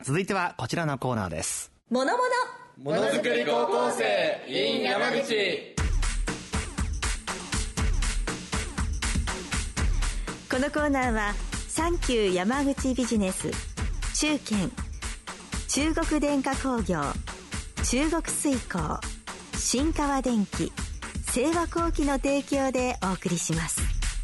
続いてはこちらのコーナーです。 ものづくり高校生 in 山口。 このコーナーはサンキュー山口ビジネス、中堅、中国電化工業、中国水工、新川電機、清和工機の提供でお送りします。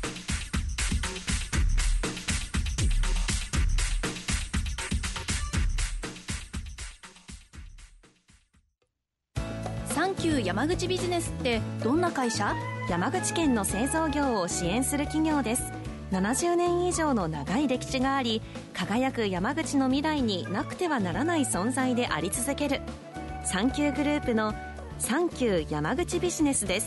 サンキュー山口ビジネスってどんな会社？山口県の製造業を支援する企業です。70年以上の長い歴史があり、輝く山口の未来になくてはならない存在であり続けるサンキューグループのサンキュー山口ビジネスです。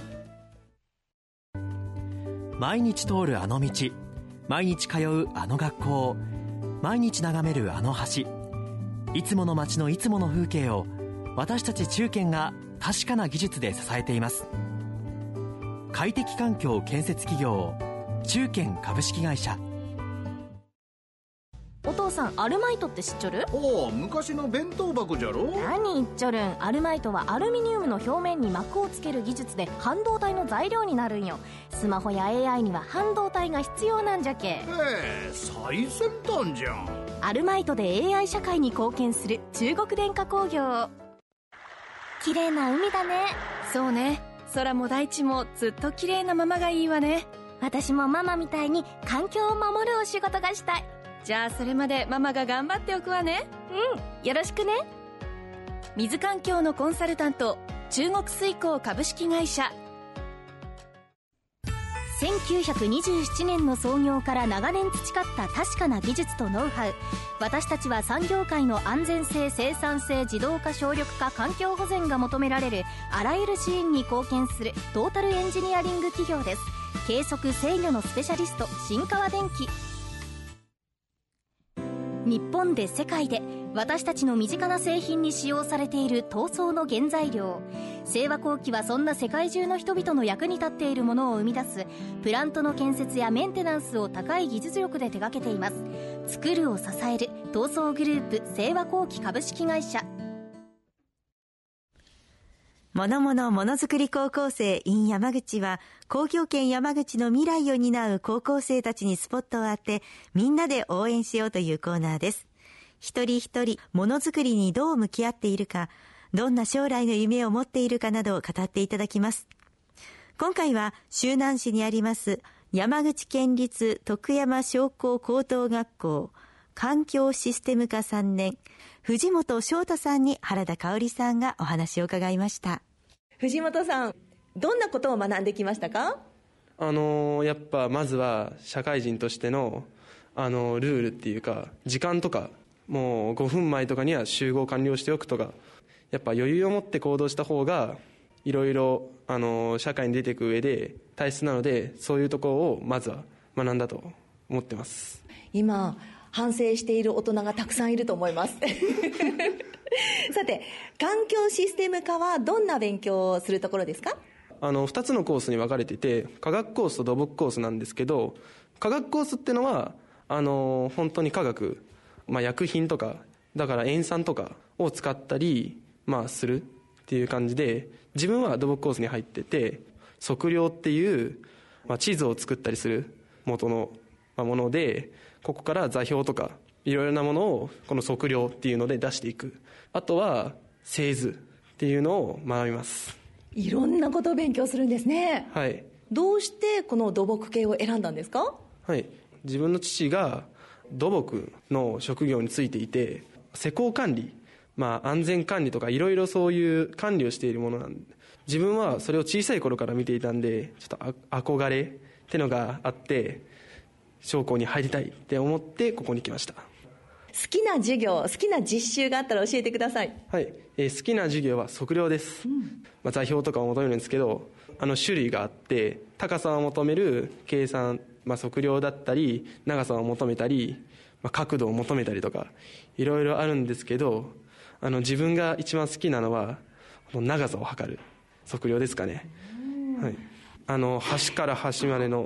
毎日通るあの道、毎日通うあの学校、毎日眺めるあの橋、いつもの街のいつもの風景を私たち中堅が確かな技術で支えています。快適環境建設企業中堅株式会社。 お父さん、アルマイトって知っちょる？ おお、昔の弁当箱じゃろ。 何言っちょるん。アルマイトはアルミニウムの表面に膜をつける技術で半導体の材料になるんよ。スマホや AI には半導体が必要なんじゃけ。 へえ、最先端じゃん。 アルマイトで AI 社会に貢献する中国電化工業。綺麗な海だね。そうね、空も大地もずっと綺麗なままがいいわね。私もママみたいに環境を守るお仕事がしたい。じゃあそれまでママが頑張っておくわね。うん、よろしくね。水環境のコンサルタント、中国水工株式会社。1927年の創業から長年培った確かな技術とノウハウ。私たちは産業界の安全性、生産性、自動化、省力化、環境保全が求められるあらゆる支援に貢献するトータルエンジニアリング企業です。計測制御のスペシャリスト、新川電機。日本で世界で私たちの身近な製品に使用されている塗装の原材料。清和工機はそんな世界中の人々の役に立っているものを生み出すプラントの建設やメンテナンスを高い技術力で手掛けています。作るを支える塗装グループ清和工機株式会社。 ものづくり高校生 in 山口は、工業圏山口の未来を担う高校生たちにスポットを当て、みんなで応援しようというコーナーです。一人一人ものづくりにどう向き合っているか、どんな将来の夢を持っているかなどを語っていただきます。今回は周南市にあります山口県立徳山商工高等学校環境システム科3年、藤本翔太さんに原田香織さんがお話を伺いました。藤本さん、どんなことを学んできましたか？ やっぱまずは社会人としてのルールっていうか、時間とかもう5分前とかには集合完了しておくとか、やっぱ余裕を持って行動した方がいろいろ社会に出ていく上で大切なので、そういうところをまずは学んだと思ってます。 今反省している大人がたくさんいると思いますさて、環境システム科はどんな勉強をするところですか ？2つのコースに分かれていて、科学コースと土木コースなんですけど、科学コースってのは本当に科学、薬品とかだから塩酸とかを使ったり、するっていう感じで、自分は土木コースに入ってて、測量っていう、地図を作ったりする元のもので、ここから座標とかいろいろなものをこの測量っていうので出していく。あとは製図っていうのを学びます。 いろんなことを勉強するんですね。 はい。 どうしてこの土木系を選んだんですか？ はい。自分の父が土木の職業についていて、施工管理、安全管理とかいろいろそういう管理をしているものなんで、自分はそれを小さい頃から見ていたんで、ちょっと憧れってのがあって、商工に入りたいって思ってここに来ました。 好きな授業、好きな実習があったら教えてください。 はい、好きな授業は測量です。座標とかを求めるんですけど、種類があって、高さを求める計算、測量だったり、長さを求めたり、角度を求めたりとかいろいろあるんですけど、自分が一番好きなのは長さを測る測量ですかね。はい、端から端までの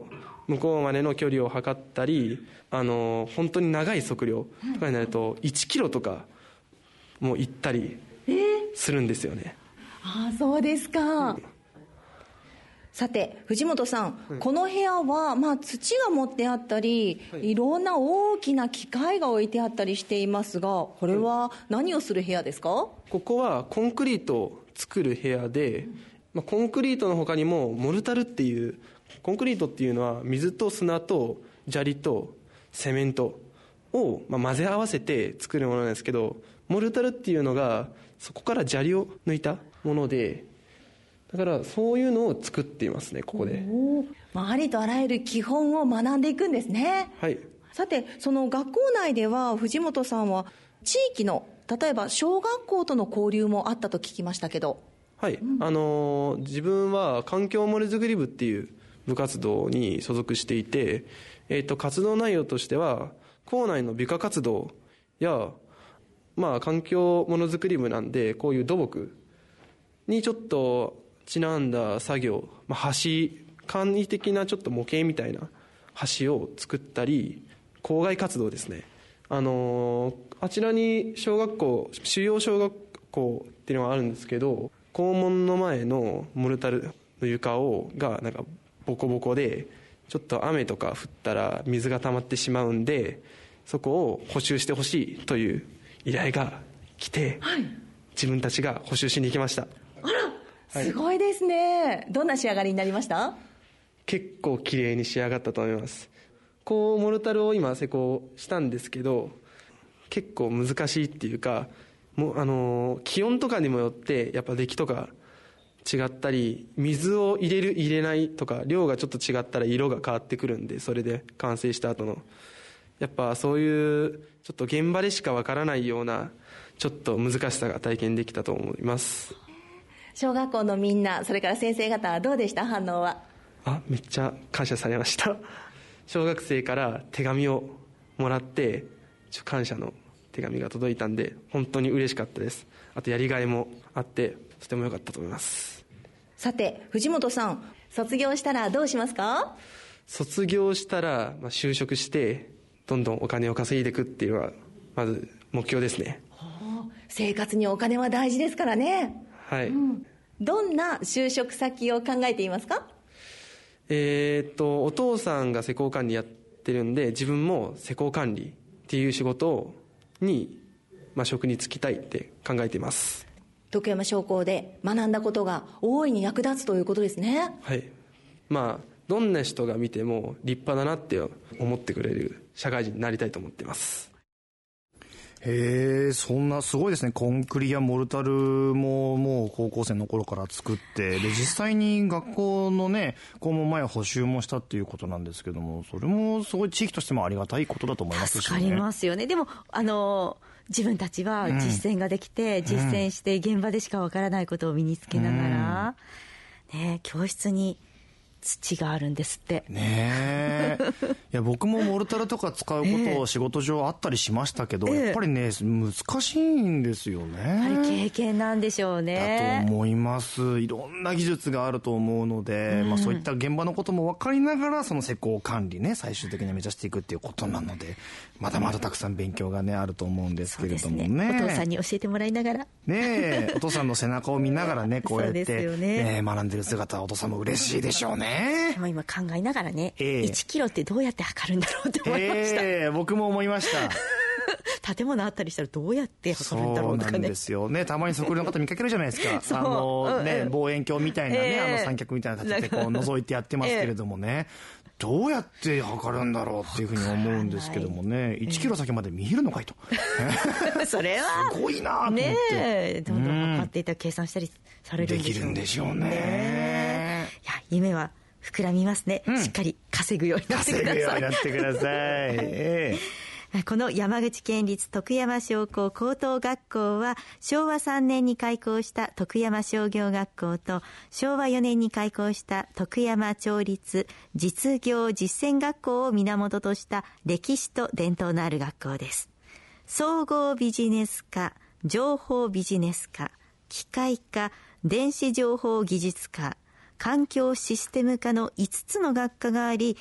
向こうまでの距離を測ったり、本当に長い測量とかになると1キロとかも行ったりするんですよね。 ああ、そうですか。さて藤本さん、この部屋は、土が盛ってあったり、いろんな大きな機械が置いてあったりしていますが、これは何をする部屋ですか？ ここはコンクリートを作る部屋で、コンクリートの他にもモルタルっていう、コンクリートっていうのは水と砂と砂利とセメントを混ぜ合わせて作るものなんですけど、モルタルっていうのがそこから砂利を抜いたもので、だからそういうのを作っていますね、ここで。 ありとあらゆる基本を学んでいくんですね。 はい。 さてその学校内では藤本さんは地域の例えば小学校との交流もあったと聞きましたけど。 はい、自分は環境森づくり部っていう部活動に所属していて、活動内容としては校内の美化活動や、環境ものづくり部なんで、こういう土木にちょっとちなんだ作業、橋、簡易的なちょっと模型みたいな橋を作ったり、校外活動ですね。あちらに主要小学校っていうのがあるんですけど、校門の前のモルタルの床がなんかボコボコで、ちょっと雨とか降ったら水が溜まってしまうんで、そこを補修してほしいという依頼が来て、自分たちが補修しに行きました。 すごいですね。どんな仕上がりになりました？ 結構綺麗に仕上がったと思います。モルタルを今施工したんですけど、結構難しいっていうか、気温とかにもよってやっぱ出来とか違ったり、水を入れる入れないとか量がちょっと違ったら色が変わってくるんで、それで完成した後のやっぱそういうちょっと現場でしかわからないようなちょっと難しさが体験できたと思います。 小学校のみんな、それから先生方はどうでした？反応は。 めっちゃ感謝されました。小学生から手紙をもらって感謝の手紙が届いたんで、本当に嬉しかったです。あとやりがいもあってとても良かったと思います。 さて藤本さん、卒業したらどうしますか？ 卒業したら、就職してどんどんお金を稼いでいくっていうのがまず目標ですね。 生活にお金は大事ですからね。 はい、 どんな就職先を考えていますか？ お父さんが施工管理やってるんで、自分も施工管理っていう仕事に、職に就きたいって考えています。 徳山商工で学んだことが大いに役立つということですね。 はい。どんな人が見ても立派だなって思ってくれる社会人になりたいと思っています。 へえ、そんなすごいですね。コンクリやモルタルももう高校生の頃から作って、で実際に学校のね校門前補修もしたっていうことなんですけども、それもすごい地域としてもありがたいことだと思いますしね。 助かりますよね。でも自分たちは実践ができて、実践して現場でしかわからないことを身につけながら、教室に土があるんですってねえいや僕もモルタルとか使うことを仕事上あったりしましたけど、やっぱりね難しいんですよね。 やはり経験なんでしょうね。 だと思います。いろんな技術があると思うので、そういった現場のことも分かりながらその施工管理ね最終的に目指していくっていうことなので、まだまだたくさん勉強がねあると思うんですけれども ね、 お父さんに教えてもらいながらねお父さんの背中を見ながらねこうやって、 ね、 学んでる姿はお父さんも嬉しいでしょうね。 でも今考えながらね、1キロってどうやって測るんだろうって思いました。 僕も思いました建物あったりしたらどうやって測るんだろうとかね。 そうなんですよね。たまに測量の方見かけるじゃないですか望遠鏡みたいなね、三脚みたいなの立ててこう覗いてやってますけれどもね、どうやって測るんだろうっていうふうに思うんですけどもね、1キロ先まで見えるのかいとそれはすごいなと思ってどんどん測っていったら計算したりされるんでしょうね。 できるんでしょうね。 いや夢は膨らみますね、しっかり稼ぐようになってください。 稼ぐようになってください、 この山口県立徳山商工高等学校は昭和3年に開校した徳山商業学校と昭和4年に開校した徳山町立実業実践学校を源とした歴史と伝統のある学校です。総合ビジネス科、情報ビジネス科、機械科、電子情報技術科、環境システム科の5つの学科があり、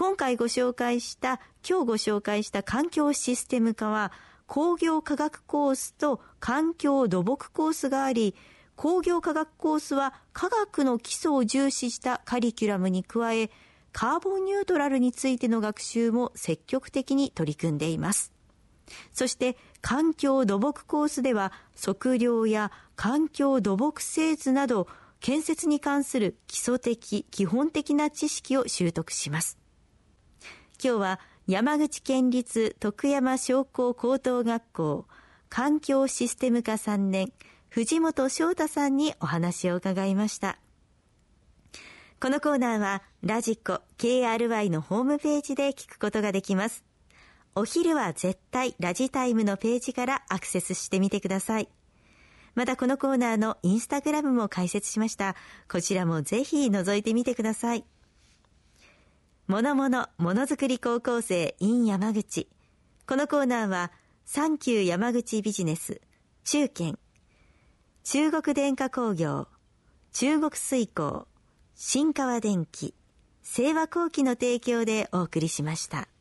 今日ご紹介した環境システム科は、工業科学コースと環境土木コースがあり、工業科学コースは科学の基礎を重視したカリキュラムに加え、カーボンニュートラルについての学習も積極的に取り組んでいます。そして環境土木コースでは、測量や環境土木製図など建設に関する基礎的基本的な知識を習得します。今日は山口県立徳山商工高等学校環境システム科3年藤本翔太さんにお話を伺いました。このコーナーはラジコ KRY のホームページで聞くことができます。お昼は絶対ラジタイムのページからアクセスしてみてください。またこのコーナーのインスタグラムも開設しました。こちらもぜひ覗いてみてください。ものづくり高校生 in 山口。このコーナーはサンキュー山口ビジネス、中堅、中国電化工業、中国水工、新川電機、清和工機の提供でお送りしました。